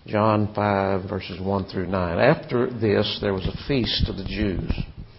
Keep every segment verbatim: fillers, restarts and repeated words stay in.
John five, verses one through nine. After this, there was a feast of the Jews.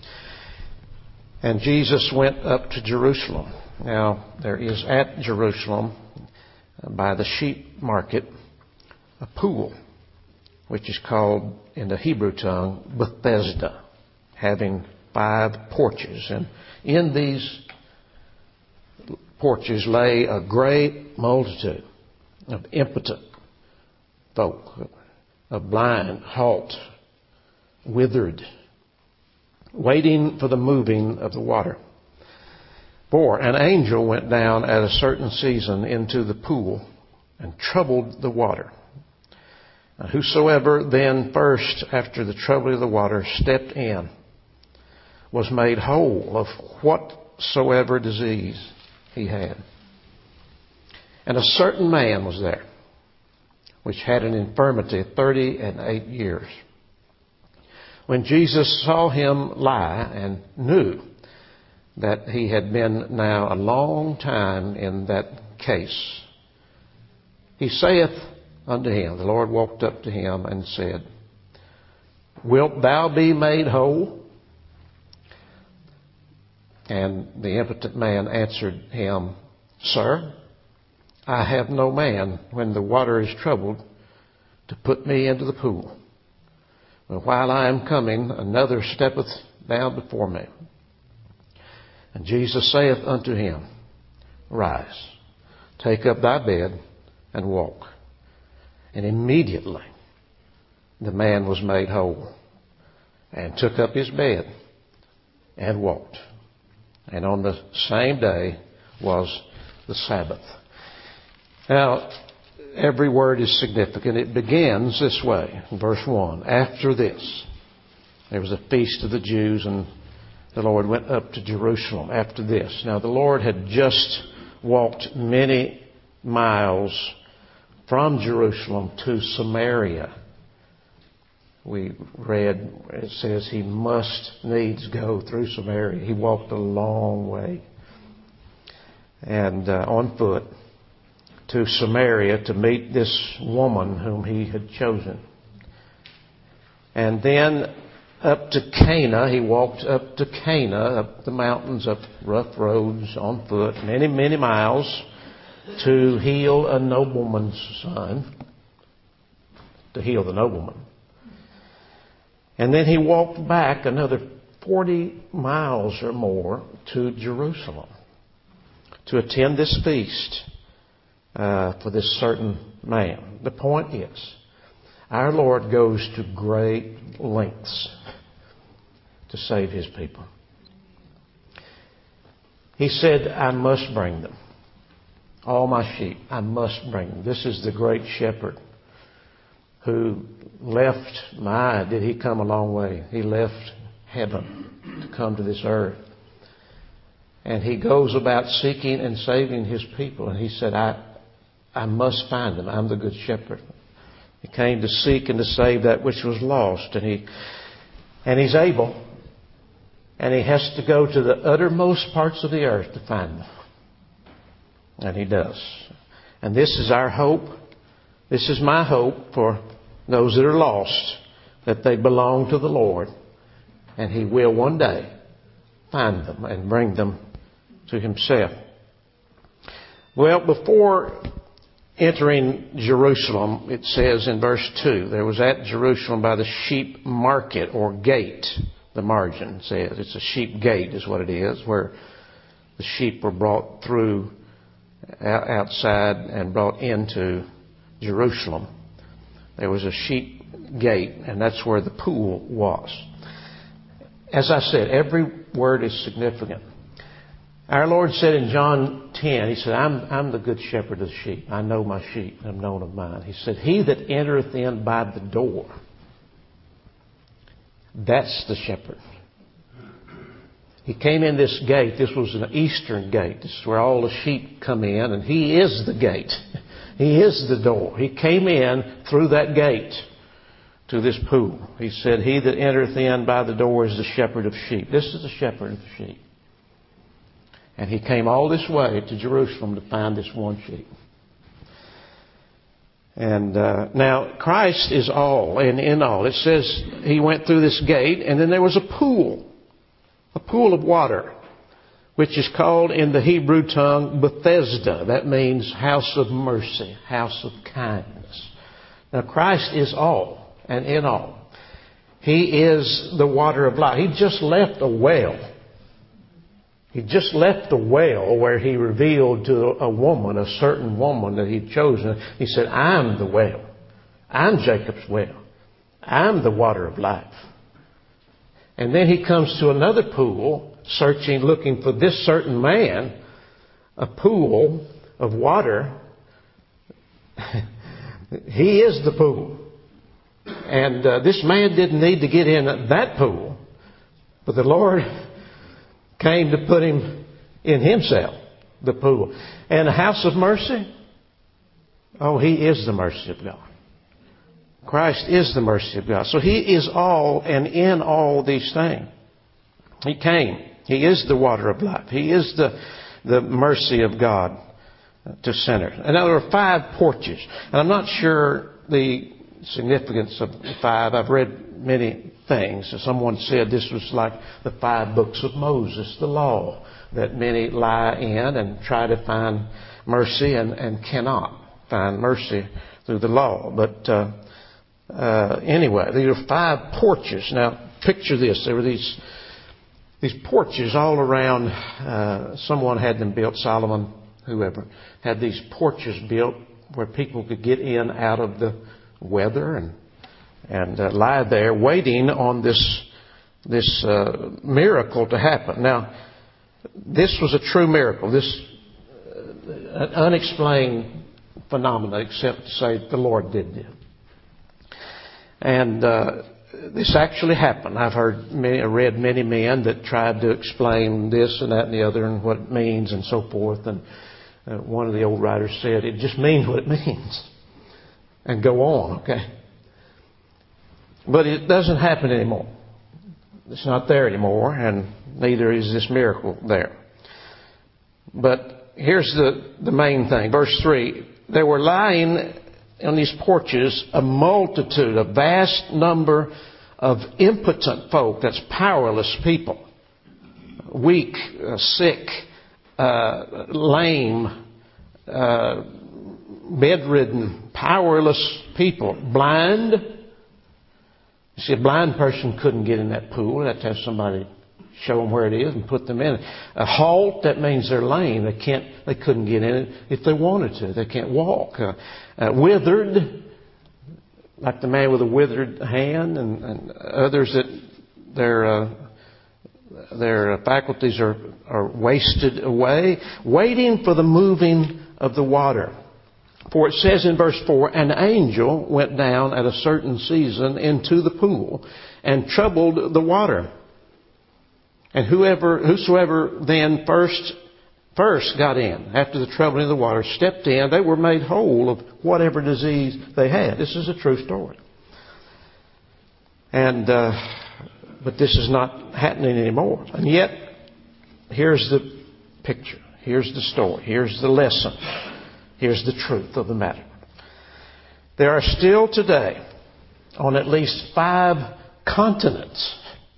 And Jesus went up to Jerusalem. Now, there is at Jerusalem, by the sheep market, a pool, which is called in the Hebrew tongue Bethesda, having five porches. And in these porches lay a great multitude of impotent folk, of blind, halt, withered, waiting for the moving of the water. For an angel went down at a certain season into the pool and troubled the water. And whosoever then first, after the trouble of the water, stepped in, was made whole of whatsoever disease he had. And a certain man was there, which had an infirmity thirty and eight years. When Jesus saw him lie and knew that he had been now a long time in that case, he saith unto him, the Lord walked up to him and said, Wilt thou be made whole? And the impotent man answered him, Sir, I have no man when the water is troubled to put me into the pool. But while I am coming, another steppeth down before me. And Jesus saith unto him, Rise, take up thy bed, and walk. And immediately the man was made whole, and took up his bed, and walked. And on the same day was the Sabbath. Now, every word is significant. It begins this way, in verse one. After this, there was a feast of the Jews, and the Lord went up to Jerusalem. After this. Now, the Lord had just walked many miles from Jerusalem to Samaria. We read, it says he must needs go through Samaria. He walked a long way. And uh, on foot to Samaria to meet this woman whom he had chosen. And then up to Cana, he walked up to Cana, up the mountains, up rough roads, on foot, many, many miles, to heal a nobleman's son, to heal the nobleman. And then he walked back another forty miles or more to Jerusalem to attend this feast uh, for this certain man. The point is, our Lord goes to great lengths to save His people. He said, I must bring them. All my sheep, I must bring them. This is the great shepherd who left, my, did he come a long way. He left heaven to come to this earth. And he goes about seeking and saving his people. And he said, I, I must find them. I'm the good shepherd. He came to seek and to save that which was lost. And he, and he's able. And he has to go to the uttermost parts of the earth to find them. And he does. And this is our hope. This is my hope for those that are lost, that they belong to the Lord. And He will one day find them and bring them to Himself. Well, before entering Jerusalem, it says in verse two, there was at Jerusalem by the sheep market or gate, the margin says. It's a sheep gate is what it is, where the sheep were brought through outside and brought into Jerusalem. There was a sheep gate, and that's where the pool was. As I said, every word is significant. Our Lord said in John ten, He said, I'm, I'm the good shepherd of the sheep. I know my sheep, and I'm known of mine. He said, He that entereth in by the door, that's the shepherd. He came in this gate. This was an eastern gate. This is where all the sheep come in, and He is the gate. He is the door. He came in through that gate to this pool. He said, He that entereth in by the door is the shepherd of sheep. This is the shepherd of sheep. And He came all this way to Jerusalem to find this one sheep. And uh, now Christ is all and in all. It says he went through this gate, and then there was a pool, a pool of water, which is called in the Hebrew tongue Bethesda. That means house of mercy, house of kindness. Now Christ is all and in all. He is the water of life. He just left a well. He just left the well where he revealed to a woman, a certain woman that he'd chosen. He said, I'm the well. I'm Jacob's well. I'm the water of life. And then he comes to another pool, searching, looking for this certain man, a pool of water. He is the pool. And uh, this man didn't need to get in that pool, but the Lord came to put him in himself, the pool. And a house of mercy? Oh, he is the mercy of God. Christ is the mercy of God. So he is all and in all these things. He came. He is the water of life. He is the, the mercy of God to sinners. And now there are five porches. And I'm not sure the significance of the five. I've read many things. Someone said this was like the five books of Moses, the law, that many lie in and try to find mercy and, and cannot find mercy through the law. But uh, uh, anyway, there are five porches. Now, picture this. There were these these porches all around. Uh, someone had them built, Solomon, whoever, had these porches built where people could get in out of the weather and and uh, lie there waiting on this this uh, miracle to happen. Now, this was a true miracle. This uh, an unexplained phenomenon, except to say the Lord did it. And uh, this actually happened. I've heard many, read many men that tried to explain this and that and the other and what it means and so forth. And uh, one of the old writers said, it just means what it means. And go on, okay? But it doesn't happen anymore. It's not there anymore, and neither is this miracle there. But here's the, the main thing. Verse three. There were lying on these porches a multitude, a vast number of impotent folk. That's powerless people. Weak, uh, sick, uh, lame, uh, bedridden, powerless people. Blind. You see, a blind person couldn't get in that pool. They'd have to have somebody show them where it is and put them in it. A halt, that means they're lame. They can't. They couldn't get in it if they wanted to. They can't walk. Uh, uh, withered, like the man with a withered hand, and, and others that their uh, their faculties are are wasted away, waiting for the moving of the water. For it says in verse four, an angel went down at a certain season into the pool and troubled the water. And whoever, whosoever then first, first got in, after the troubling of the water, stepped in, they were made whole of whatever disease they had. This is a true story. And, uh, but this is not happening anymore. And yet, here's the picture. Here's the story. Here's the lesson. Here's the truth of the matter. There are still today, on at least five continents,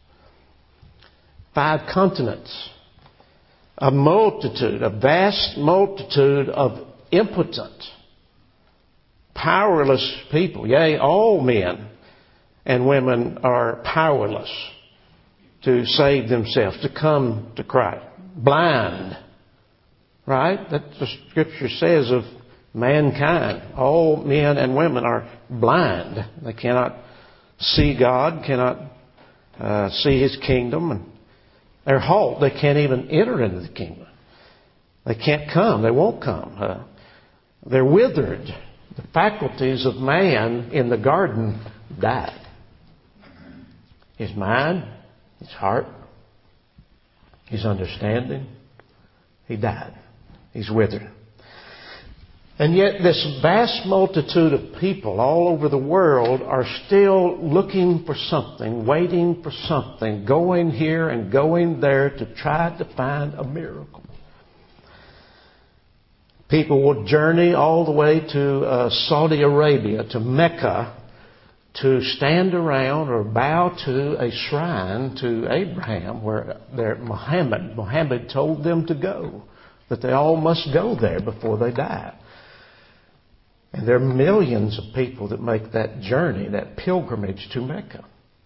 five continents, a multitude, a vast multitude of impotent, powerless people. Yea, all men and women are powerless to save themselves, to come to Christ. Blind. Right? That's what Scripture says of mankind. All men and women are blind. They cannot see God, cannot uh, see His kingdom. And they're halt. They can't even enter into the kingdom. They can't come. They won't come. Uh, they're withered. The faculties of man in the garden died. His mind, his heart, his understanding, he died. He's withered. And yet this vast multitude of people all over the world are still looking for something, waiting for something, going here and going there to try to find a miracle. People would journey all the way to uh, Saudi Arabia, to Mecca, to stand around or bow to a shrine to Abraham where there, Muhammad, Muhammad told them to go, that they all must go there before they die. And there are millions of people that make that journey, that pilgrimage to Mecca.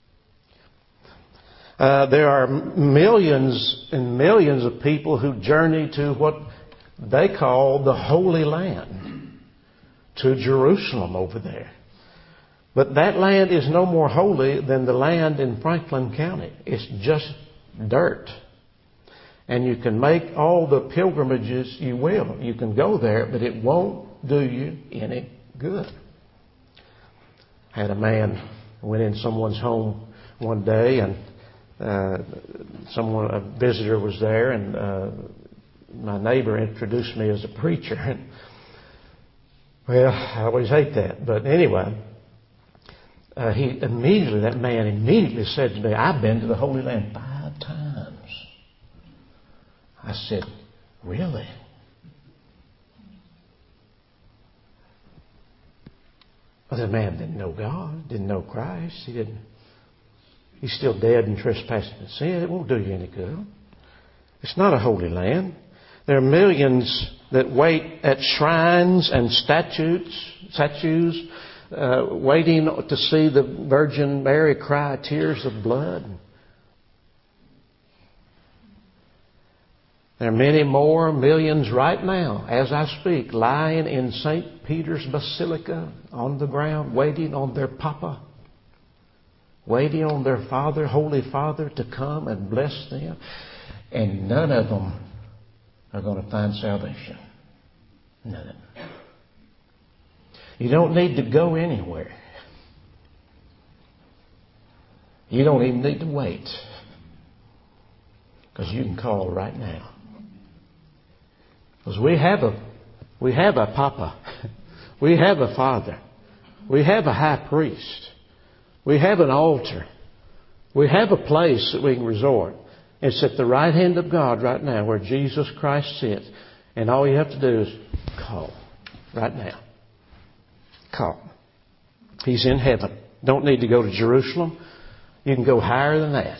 Uh, there are millions and millions of people who journey to what they call the Holy Land, to Jerusalem over there. But that land is no more holy than the land in Franklin County. It's just dirt. And you can make all the pilgrimages you will. You can go there, but it won't do you any good. I had a man went in someone's home one day, and uh, someone, a visitor was there, and uh, my neighbor introduced me as a preacher. And, well, I always hate that. But anyway, uh, he immediately, that man immediately said to me, "I've been to the Holy Land five times." I said, "Really?" Well, the man didn't know God, didn't know Christ. He didn't. He's still dead and trespassing in sin. It won't do you any good. It's not a holy land. There are millions that wait at shrines and statues, statues, uh, waiting to see the Virgin Mary cry tears of blood. There are many more millions right now, as I speak, lying in Saint Peter's Basilica on the ground, waiting on their Papa, waiting on their Father, Holy Father, to come and bless them. And none of them are going to find salvation. None of them. You don't need to go anywhere. You don't even need to wait, because you can call right now. Because we have a, we have a Papa. We have a Father. We have a high priest. We have an altar. We have a place that we can resort. It's at the right hand of God right now where Jesus Christ sits. And all you have to do is call right now. Call. He's in heaven. Don't need to go to Jerusalem. You can go higher than that.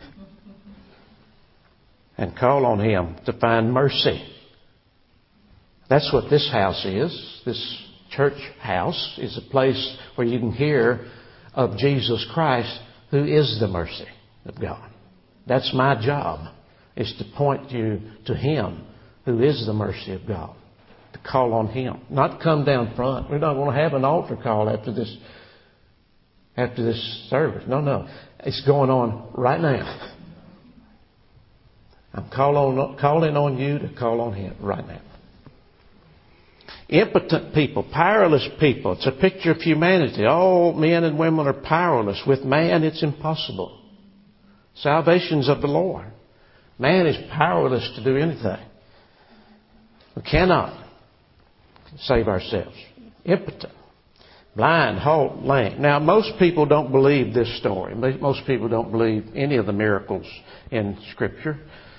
And call on Him to find mercy. That's what this house is. This church house is a place where you can hear of Jesus Christ, who is the mercy of God. That's my job, is to point you to Him, who is the mercy of God. To call on Him. Not come down front. We're not going to have an altar call after this, after this service. No, no. It's going on right now. I'm call on, calling on you to call on Him right now. Impotent people, powerless people. It's a picture of humanity. All men and women are powerless. With man, it's impossible. Salvation's of the Lord. Man is powerless to do anything. We cannot save ourselves. Impotent. Blind, halt, lame. Now, most people don't believe this story. Most people don't believe any of the miracles in Scripture.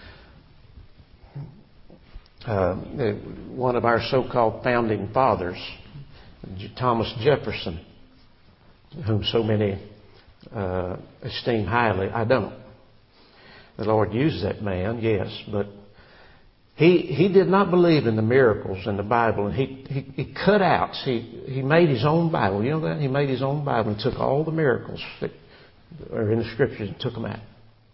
Uh, one of our so-called founding fathers, Thomas Jefferson, whom so many uh, esteem highly, I don't. The Lord used that man, yes, but he he did not believe in the miracles in the Bible, and he he, he cut out. He he made his own Bible. You know that? He made his own Bible and took all the miracles that are in the Scriptures and took them out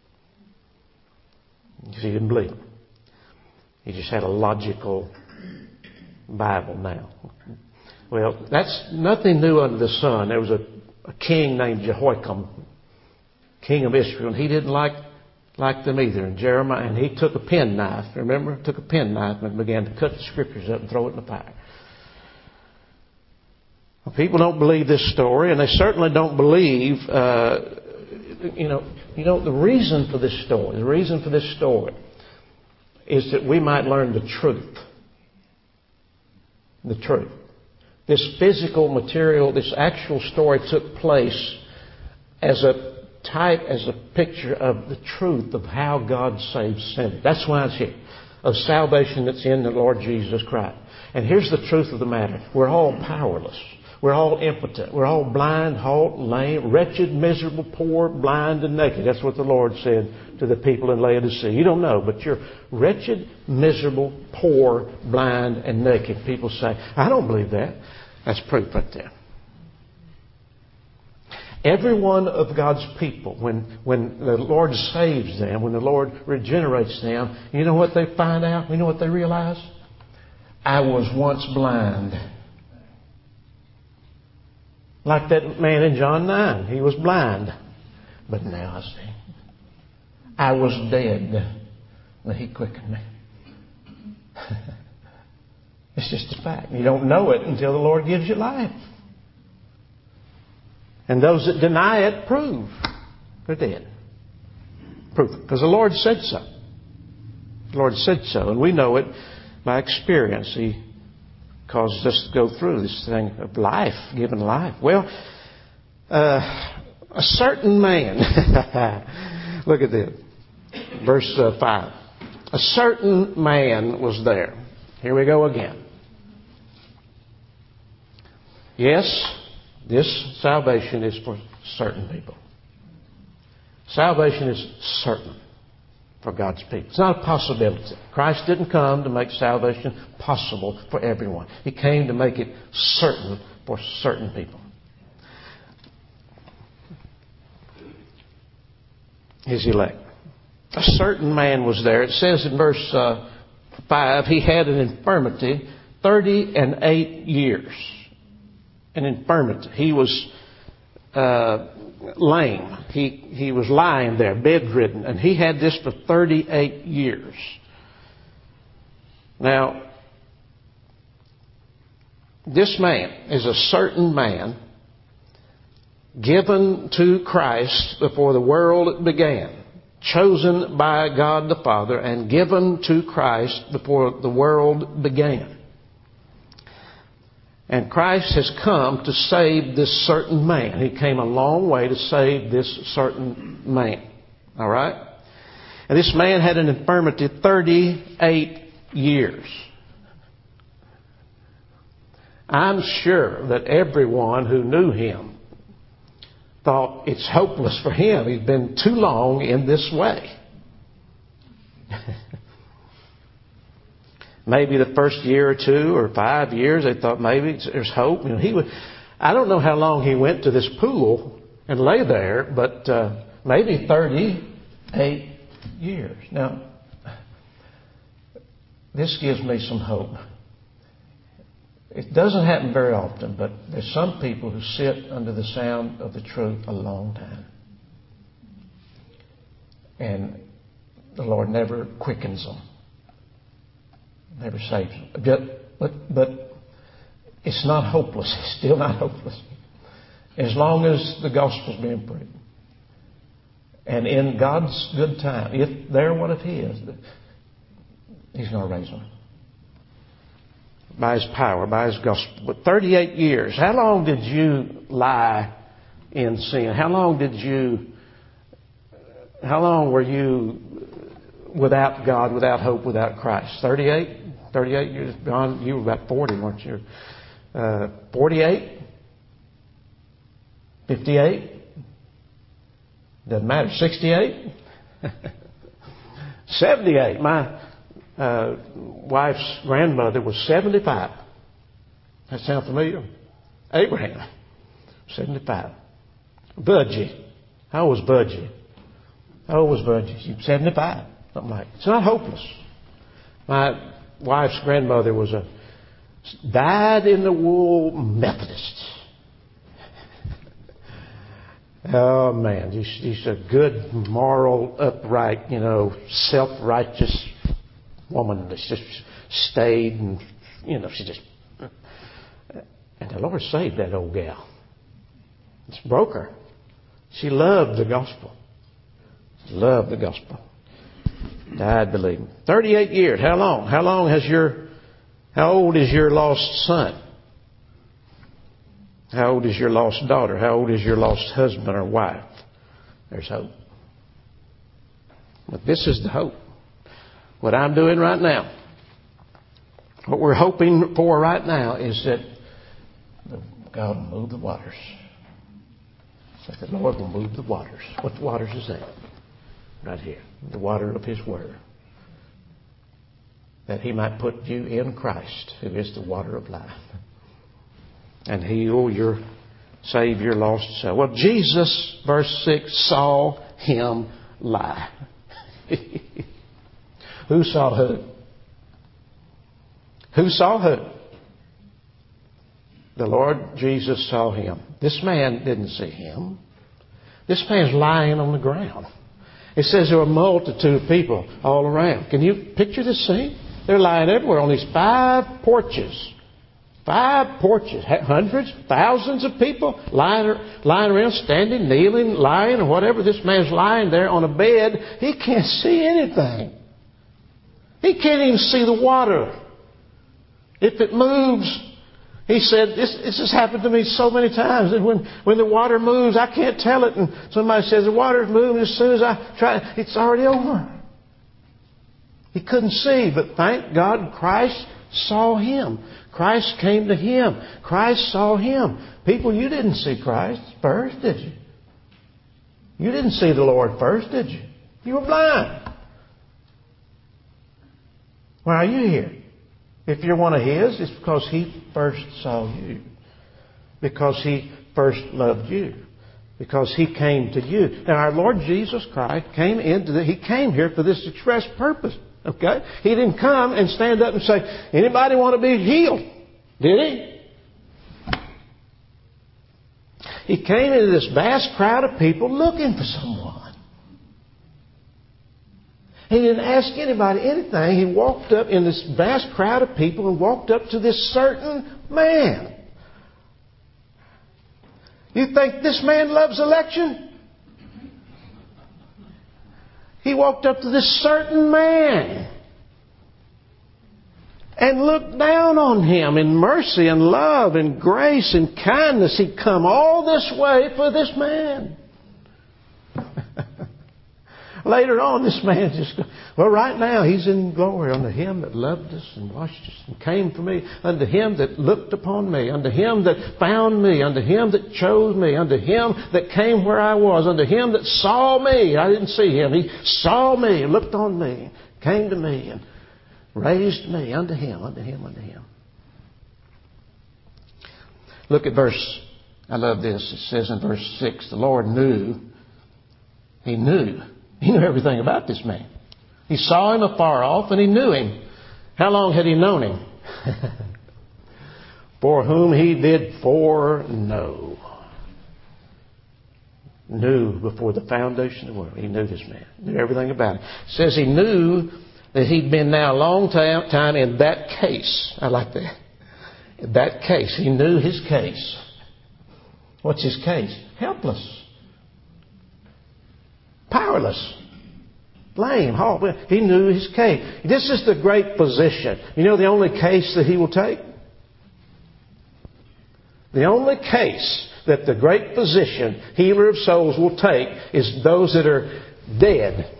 because he didn't believe them. He just had a logical Bible now. Well, that's nothing new under the sun. There was a, a king named Jehoiakim, king of Israel, and he didn't like like them either. And Jeremiah, and he took a penknife. Remember, took a penknife and began to cut the Scriptures up and throw it in the fire. Well, people don't believe this story, and they certainly don't believe. Uh, you know, you know the reason for this story. The reason for this story is that we might learn the truth. The truth. This physical material, this actual story took place as a type, as a picture of the truth of how God saves sinners. That's why it's here. Of salvation that's in the Lord Jesus Christ. And here's the truth of the matter. We're all powerless. We're all impotent. We're all blind, halt, lame, wretched, miserable, poor, blind, and naked. That's what the Lord said to the people in Laodicea. You don't know, but you're wretched, miserable, poor, blind, and naked. People say, I don't believe that. That's proof right there. Every one of God's people, when, when the Lord saves them, when the Lord regenerates them, you know what they find out? You know what they realize? I was once blind. Like that man in John nine. He was blind. But now I see. I was dead. But He quickened me. It's just a fact. You don't know it until the Lord gives you life. And those that deny it prove they're dead. Prove it. Because the Lord said so. The Lord said so. And we know it by experience. He causes us to go through this thing of life, given life. Well, uh, a certain man, look at this, verse uh, five. A certain man was there. Here we go again. Yes, this salvation is for certain people. Salvation is certain for God's people. It's not a possibility. Christ didn't come to make salvation possible for everyone. He came to make it certain for certain people. His elect. A certain man was there. It says in verse uh, five, he had an infirmity thirty and eight years. An infirmity. He was uh, lame. He he was lying there, bedridden, and he had this for thirty-eight years. Now, this man is a certain man given to Christ before the world began, chosen by God the Father and given to Christ before the world began. And Christ has come to save this certain man. He came a long way to save this certain man. All right? And this man had an infirmity thirty-eight years. I'm sure that everyone who knew him thought it's hopeless for him. He's been too long in this way. Maybe the first year or two or five years, they thought maybe there's hope. You know, he would. I don't know how long he went to this pool and lay there, but uh, maybe thirty-eight years. Now, this gives me some hope. It doesn't happen very often, but there's some people who sit under the sound of the truth a long time. And the Lord never quickens them. Never saves them. But, but it's not hopeless. It's still not hopeless. As long as the gospel's being preached. And in God's good time, if they're what it is, He's going to raise them. By His power, by His gospel. But thirty-eight years. How long did you lie in sin? How long did you, how long were you without God, without hope, without Christ? thirty-eight? thirty-eight years. John, you were about forty, weren't you? Uh, forty-eight? fifty-eight? Doesn't matter. sixty-eight? seventy-eight. My uh, wife's grandmother was seventy-five. That sound familiar? Abraham. seventy-five. Budgie. How old was Budgie? How old was Budgie? She was seventy-five. Something like that. It's not hopeless. My wife's grandmother was a dyed-in-the-wool Methodist. Oh, man. She's, she's a good, moral, upright, you know, self-righteous woman that's just stayed and, you know, she just... And the Lord saved that old gal. It's broke her. She loved the gospel. She loved the gospel. Died believing. thirty-eight years. How long? How long has your... How old is your lost son? How old is your lost daughter? How old is your lost husband or wife? There's hope. But this is the hope. What I'm doing right now. What we're hoping for right now is that God will move the waters. That the Lord will move the waters. What waters is that? Right here. The water of His Word. That He might put you in Christ, who is the water of life. And heal your, save your lost soul. Well, Jesus, verse six, saw him lie. Who saw who? Who saw who? The Lord Jesus saw him. This man didn't see him. This man's lying on the ground. It says there were a multitude of people all around. Can you picture this scene? They're lying everywhere on these five porches. Five porches. Hundreds, thousands of people lying, lying around, standing, kneeling, lying, or whatever. This man's lying there on a bed. He can't see anything. He can't even see the water. If it moves, he said, this, this has happened to me so many times. And when, when the water moves, I can't tell it. And somebody says, the water's moving. As soon as I try, it's already over. He couldn't see, but thank God Christ saw him. Christ came to him. Christ saw him. People, you didn't see Christ first, did you? You didn't see the Lord first, did you? You were blind. Why are you here? If you're one of His, it's because He first saw you. Because He first loved you. Because He came to you. Now, our Lord Jesus Christ came into the, He came here for this express purpose. Okay? He didn't come and stand up and say, anybody want to be healed? Did He? He came into this vast crowd of people looking for someone. He didn't ask anybody anything. He walked up in this vast crowd of people and walked up to this certain man. You think this man loves election? He walked up to this certain man and looked down on him in mercy and love and grace and kindness. He'd come all this way for this man. Later on, this man just, well, right now, he's in glory unto Him that loved us and washed us and came for me, unto Him that looked upon me, unto Him that found me, unto Him that chose me, unto Him that came where I was, unto Him that saw me. I didn't see Him. He saw me, looked on me, came to me, and raised me unto Him, unto Him, unto Him. Look at verse, I love this. It says in verse six, the Lord knew, He knew. He knew everything about this man. He saw him afar off and He knew him. How long had He known him? For whom He did foreknow. Knew before the foundation of the world. He knew this man. Knew everything about him. It says He knew that he'd been now a long time in that case. I like that. In that case. He knew his case. What's his case? Helpless. Powerless. Lame. Halt. He knew his case. This is the great position. You know the only case that He will take? The only case that the great physician, healer of souls, will take is those that are dead.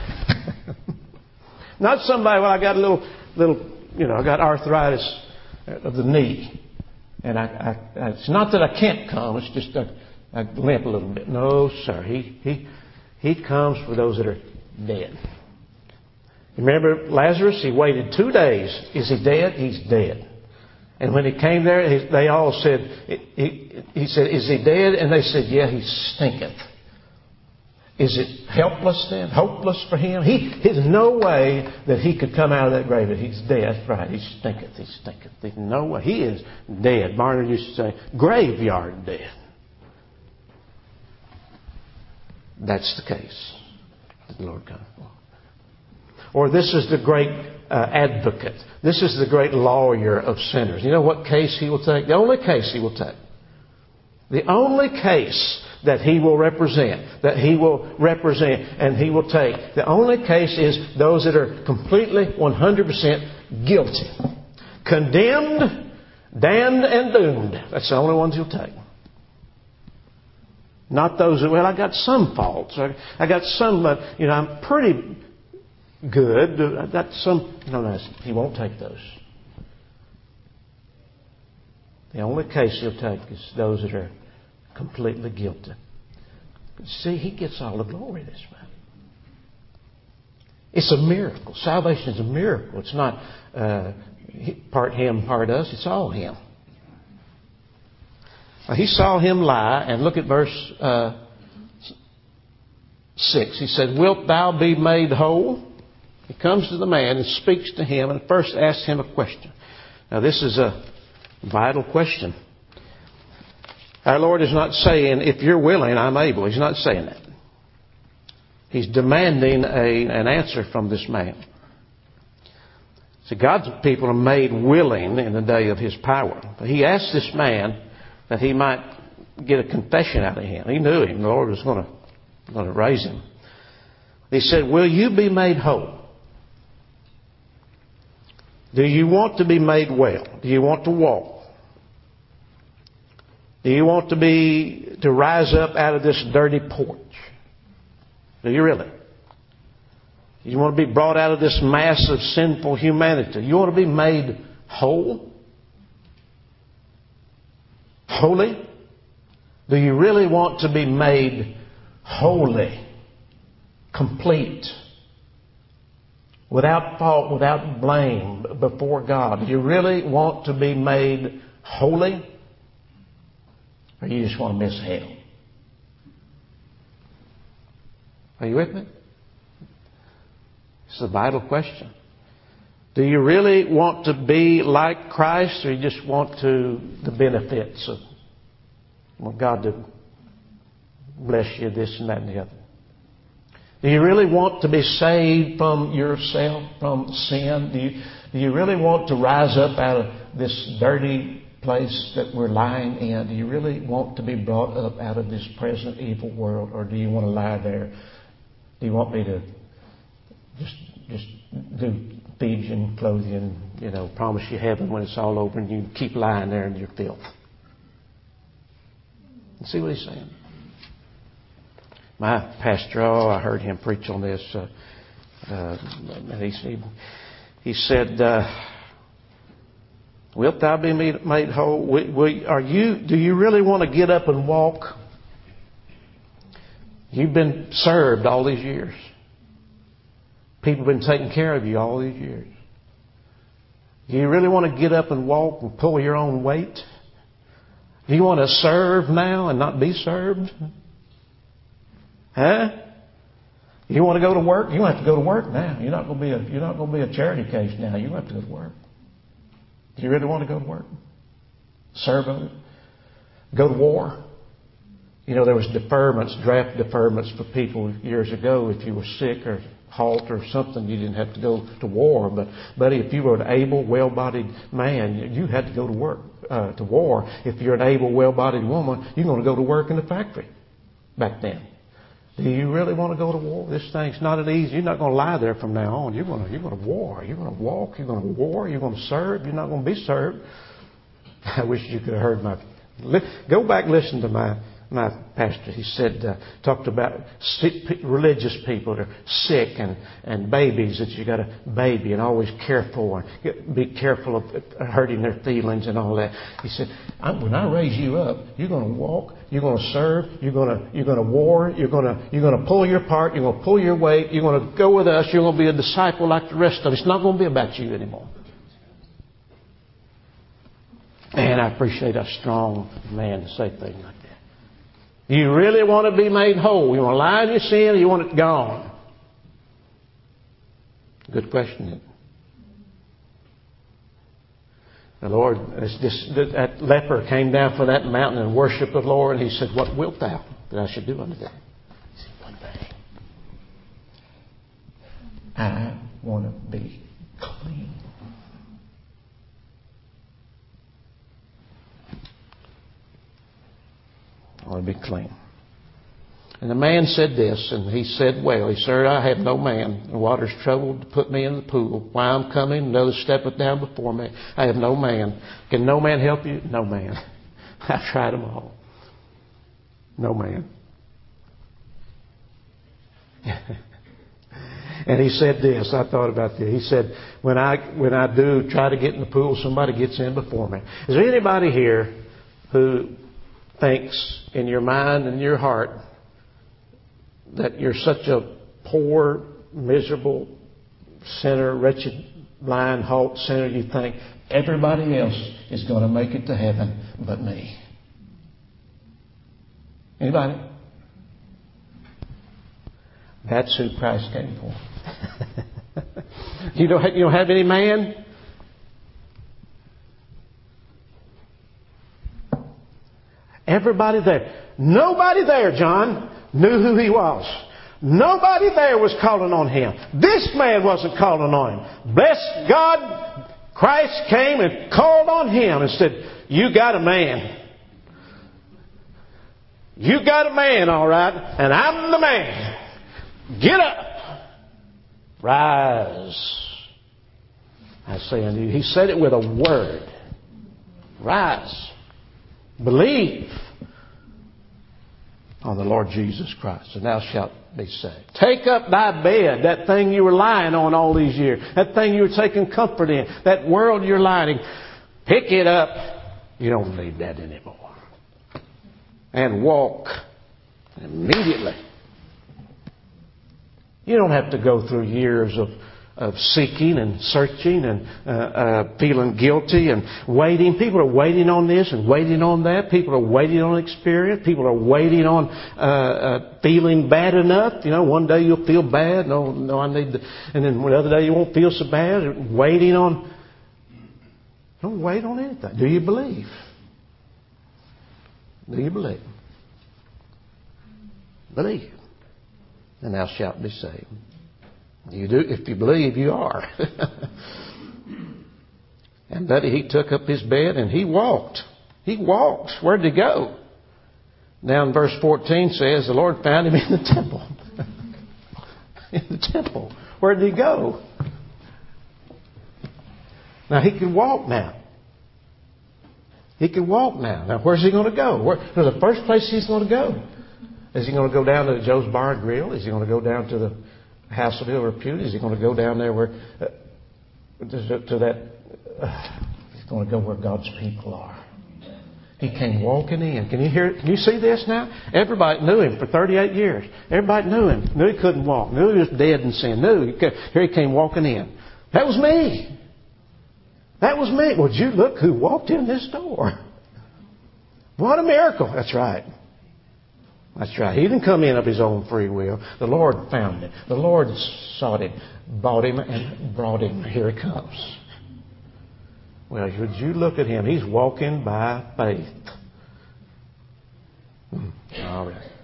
Not somebody, well, I got a little, little, you know, I got arthritis of the knee. And I, I, it's not that I can't come, it's just I, I limp a little bit. No, sir. He, he, He comes for those that are dead. Remember Lazarus? He waited two days. Is he dead? He's dead. And when he came there, he, they all said, he, he said, is he dead? And they said, yeah, he stinketh. Is it helpless then? Hopeless for him? He, there's no way that he could come out of that grave. He's dead. Right. He stinketh. He stinketh. There's no way. He is dead. Barnard used to say, graveyard dead. That's the case that the Lord comes for. Or this is the great uh, advocate. This is the great lawyer of sinners. You know what case He will take? The only case He will take. The only case that He will represent, that He will represent and He will take. The only case is those that are completely one hundred percent guilty. Condemned, damned, and doomed. That's the only ones He'll take. Not those that, well, I got some faults. I, I got some, uh, you know, I'm pretty good. I got some. No, no, He won't take those. The only case He'll take is those that are completely guilty. See, He gets all the glory, this man. It's a miracle. Salvation is a miracle. It's not uh, part Him, part us. It's all Him. Now, He saw him lie, and look at verse uh, six. He said, "Wilt thou be made whole?" He comes to the man and speaks to him and first asks him a question. Now, this is a vital question. Our Lord is not saying, "If you're willing, I'm able." He's not saying that. He's demanding a, an answer from this man. See, God's people are made willing in the day of His power. But He asked this man that he might get a confession out of him. He knew him. The Lord was going to, going to raise him. He said, "Will you be made whole? Do you want to be made well? Do you want to walk? Do you want to be, to rise up out of this dirty porch? Do you really? You want to be brought out of this mass of sinful humanity? You want to be made whole? Holy? Do you really want to be made holy? Complete? Without fault, without blame before God? Do you really want to be made holy? Or you just want to miss hell? Are you with me? It's a vital question. Do you really want to be like Christ, or you just want to the benefits of well, God to bless you, this and that and the other? Do you really want to be saved from yourself, from sin? Do you, do you really want to rise up out of this dirty place that we're lying in? Do you really want to be brought up out of this present evil world, or do you want to lie there? Do you want me to just just do feed you and clothe you and, you know, promise you heaven when it's all over, and you keep lying there in your filth? You see what he's saying? My pastor, oh, I heard him preach on this. Uh, uh, and he, he, he said, uh, "Wilt thou be made whole? Will, will, are you? Do you really want to get up and walk? You've been served all these years. People have been taking care of you all these years. Do you really want to get up and walk and pull your own weight? Do you want to serve now and not be served? Huh? You want to go to work? You don't have to go to work now. You're not going to be a, you're not going to be a charity case now. You don't have to go to work. Do you really want to go to work? Serve on it? Go to war? You know, there was deferments, draft deferments for people years ago. If you were sick or halt or something, you didn't have to go to war. But, buddy, if you were an able, well-bodied man, you had to go to work, uh, to war. If you're an able, well-bodied woman, you're going to go to work in the factory back then. Do you really want to go to war? This thing's not an easy. You're not going to lie there from now on. You're going to, you're going to war. You're going to walk. You're going to war. You're going to serve. You're not going to be served. I wish you could have heard my... Go back and listen to my... My pastor, he said, uh, talked about sick, religious people that are sick and, and babies that you got to baby and always care for and be careful of hurting their feelings and all that. He said, when I raise you up, you're going to walk, you're going to serve, you're going to you're going to war, you're going to you're going to pull your part, you're going to pull your weight, you're going to go with us, you're going to be a disciple like the rest of us. It's not going to be about you anymore. And I appreciate a strong man to say things like that. You really want to be made whole? You want to lie in your sin, or you want it gone? Good question, isn't it? The Lord, this, this, that leper came down from that mountain and worshipped the Lord, and he said, "What wilt thou that I should do unto thee?" He said, "One thing. I want to be clean." I want to be clean. And the man said this, and he said, "Well, he said, Sir, I have no man. The water's troubled to put me in the pool. Why I'm coming, another steppeth down before me. I have no man. Can no man help you? No man. I've tried them all. No man." And he said this. I thought about this. He said, when I when I do try to get in the pool, somebody gets in before me. Is there anybody here who thinks in your mind and your heart that you're such a poor, miserable sinner, wretched, blind, halt sinner, you think everybody else is going to make it to heaven but me? Anybody? That's who Christ came for. you don't you don't have any man? Everybody there. Nobody there, John, knew who he was. Nobody there was calling on him. This man wasn't calling on him. Bless God, Christ came and called on him and said, you got a man. You got a man, all right, and I'm the man. Get up. Rise. I say unto you. He said it with a word. Rise. Believe on the Lord Jesus Christ, and thou shalt be saved. Take up thy bed, that thing you were lying on all these years, that thing you were taking comfort in, that world you're lying. Pick it up. You don't need that anymore. And walk immediately. You don't have to go through years of, of seeking and searching and uh, uh, feeling guilty and waiting. People are waiting on this and waiting on that. People are waiting on experience. People are waiting on uh, uh, feeling bad enough. You know, one day you'll feel bad. No, no, I need to. And then the other day you won't feel so bad. Waiting on. Don't wait on anything. Do you believe? Do you believe? Believe. And thou shalt be saved. You do, if you believe, you are. And buddy, he took up his bed and he walked. He walked. Where did he go? Now in verse fourteen says, the Lord found him in the temple. In the temple. Where did he go? Now he can walk now. He can walk now. Now where's he going to go? Where, no, the first place he's going to go. Is he going to go down to Joe's Bar and Grill? Is he going to go down to the House of Ill Repute? Is he going to go down there where uh, to, to that? Uh, he's going to go where God's people are. He came walking in. Can you hear? Can you see this now? Everybody knew him for thirty-eight years. Everybody knew him. Knew he couldn't walk. Knew he was dead in sin. Knew he could, here he came walking in. That was me. That was me. Would you look who walked in this door? What a miracle! That's right. That's right. He didn't come in of his own free will. The Lord found him. The Lord sought him, bought him, and brought him. Here he comes. Well, would you look at him? He's walking by faith. All right.